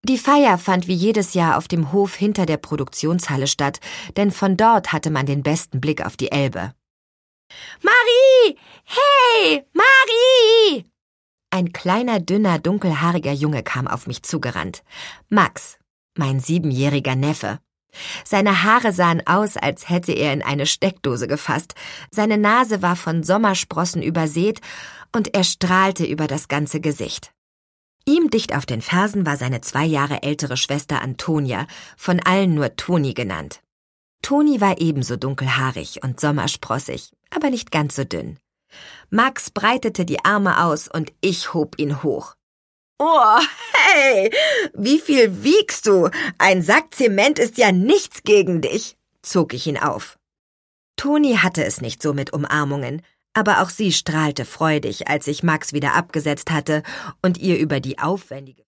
Die Feier fand wie jedes Jahr auf dem Hof hinter der Produktionshalle statt, denn von dort hatte man den besten Blick auf die Elbe. »Marie! Hey, Marie!« Ein kleiner, dünner, dunkelhaariger Junge kam auf mich zugerannt. Max, mein 7-jähriger Neffe. Seine Haare sahen aus, als hätte er in eine Steckdose gefasst. Seine Nase war von Sommersprossen übersät und er strahlte über das ganze Gesicht. Ihm dicht auf den Fersen war seine 2 Jahre ältere Schwester Antonia, von allen nur Toni genannt. Toni war ebenso dunkelhaarig und sommersprossig, aber nicht ganz so dünn. Max breitete die Arme aus und ich hob ihn hoch. »Oh, hey, wie viel wiegst du? Ein Sack Zement ist ja nichts gegen dich«, zog ich ihn auf. Toni hatte es nicht so mit Umarmungen, aber auch sie strahlte freudig, als ich Max wieder abgesetzt hatte und ihr über die aufwendige